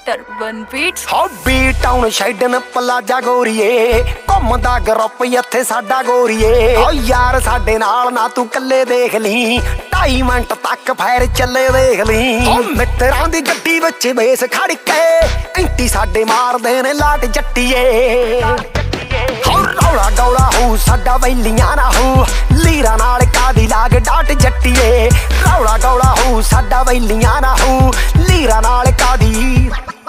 turban beats ਹੋ B town ਸ਼ੈਡਨ plaza ਗੋਰੀਏ ਘੁੰਮਦਾ ਗਰੁੱਪ ਇੱਥੇ ਸਾਡਾ ਗੋਰੀਏ ਓ ਯਾਰ ਸਾਡੇ ਨਾਲ ਨਾ ਤੂੰ ਕੱਲੇ ਦੇਖ ਲਈ 2.5 ਮਿੰਟ ਤੱਕ ਫਾਇਰ ਚੱਲੇ ਦੇਖ ਲਈ ਓ ਮਿੱਤਰਾਂ ਦੀ ਗੱਡੀ ਵਿੱਚ ਬੇਸ ਖੜ ਕੇ ਐਂਟੀ ਸਾਡੇ ਮਾਰਦੇ ਨੇ ਲਾਟ ਜੱਟੀਏ ਹੋ ਰੌਲਾ ਗੌਲਾ ਹੋ ਸਾਡਾ ਵੈਲੀਆਂ ਨਾ ਹੋ ਲੀਰਾਂ ਨਾਲ ਕਾਦੀ ਲਾਗ ਡਾਟ ਜੱਟੀਏ ਰੌਲਾ ਗੌਲਾ ਹੋ ਸਾਡਾ ਵੈਲੀਆਂ ਨਾ ਹੋ ਲੀਰਾਂ ਨਾਲ ਕਾਦੀ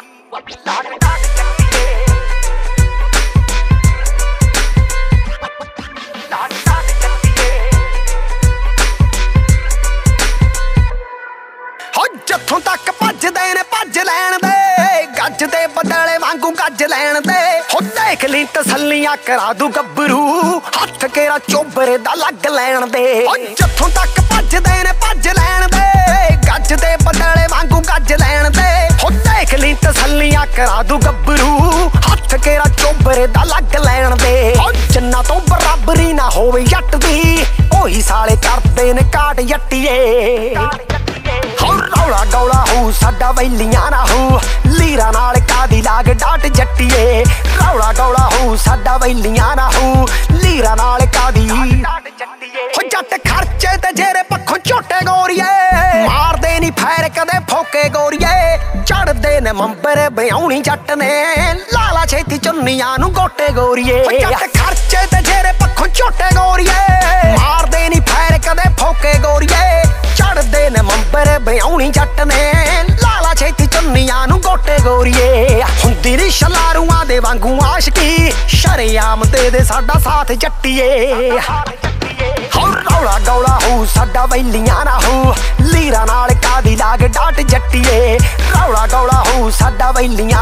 ਜਿੱਥੋਂ ਤੱਕ ਭੱਜਦੇ ਨੇ ਭੱਜ ਲੈਣ ਦੇ ਗੱਜ ਦੇ ਬਦਲੇ ਵਾਂਗੂ ਗੱਜ ਲੈਣ ਦੇ ਹੋ ਦੇਖ ਲਈ ਤਸੱਲੀਆਂ ਕਰਾ ਦੂ ਗੱਭਰੂ ਹੱਥ ਕੇਰਾ ਚੋਬਰੇ ਦਾ ਲੱਗ ਲੈਣ ਦੇ ਜਿੱਥੋਂ ਤੱਕ ਭੱਜਦੇ ਨੇ ਭੱਜ ਲੈਣ ਦੇ ਗੱਜ ਦੇ ਬਦਲੇ ਵਾਂਗੂ ਗੱਜ ਲੈਣ ਦੇ ਹੋ ਦੇਖ ਲਈ ਤਸੱਲੀਆਂ ਕਰਾ ਦੂ ਗੱਭਰੂ ਹੱਥ ਕੇਰਾ ਚੋਬਰੇ ਦਾ ਲੱਗ ਲੈਣ ਦੇ ਜਿੰਨਾ ਤੋਂ ਬਰਾਬਰੀ ਨਾ ਹੋਵੇ ਜੱਟ ਦੀ ਉਹੀ ਸਾਲੇ ਕਰਦੇ ਨੇ ਕਾਟ ਜੱਟੀਏ ਰੌਲਾ ਗੌਲਾ ਹੋ ਸਾਡਾ ਵੈਲੀਆਂ ਨਾ ਹੋ ਲੀਰਾਂ ਨਾਲ ਕਾਦੀ ਲਾਗ ਡਾਟ ਜੱਟੀਏ ਰੌਲਾ ਗੌਲਾ ਹੋ ਸਾਡਾ ਵੈਲੀਆਂ ਨਾ ਹੋ ਲੀਰਾਂ ਨਾਲ ਕਾਦੀ ਹੋ ਜੱਟ ਖਰਚੇ ਤੇ ਜਿਹੜੇ ਪੱਖੋਂ ਝੋਟੇ ਗੋਰੀਏ ਮਾਰਦੇ ਨਹੀਂ ਫੈਰ ਕਦੇ ਫੋਕੇ ਗੋਰੀਏ ਚੜਦੇ ਨੇ ਮੰਬਰ ਬਿਆਉਣੀ ਜੱਟ ਨੇ ਲਾਲਾ ਛੇਤੀ ਚੁੰਨੀਆਂ ਨੂੰ ਗੋਟੇ ਗੋਰੀਏ ਜੱਟ ਖਰਚੇ ਤੇ ਜਿਹੜੇ ਪੱਖੋਂ ਝੋਟੇ ਗੋਰੀਏ ਮਾਰਦੇ ਨਹੀਂ ਫੈਰ ਕਦੇ ਫੋਕੇ ਗੋਰੀਏ ਚੜਦੇ ਨੇ ਮੰਬਰ ਬਿਆਉਣੀ ਜੱਟ ਨੇ ਲਾਲਾ ਛੇਤੀ ਚੁੰਨੀਆਂ ਨੂੰ ਗੋਟੇ ਗੋਰੀਏ ਹੁੰਦੀ ਨੀ ਸ਼ਲਾਰੂਆਂ ਦੇ ਵਾਂਗੂ ਆਸ਼ਕੀ ਸ਼ਰੇਆਮ ਦੇ ਸਾਡਾ ਸਾਥ ਜੱਟੀਏ ਹੋ ਰੌਲਾ ਗੌਲਾ ਹੋ ਸਾਡਾ ਵੈਲੀਆਂ ਨਾ ਹੋ ਲੀਰਾਂ ਨਾਲ ਕਾਦੀ ਲਾਗ ਡਾਟ ਜੱਟੀਏ ਰੌਲਾ ਗੌਲਾ ਹੋ ਸਾਡਾ ਵੈਲੀਆਂ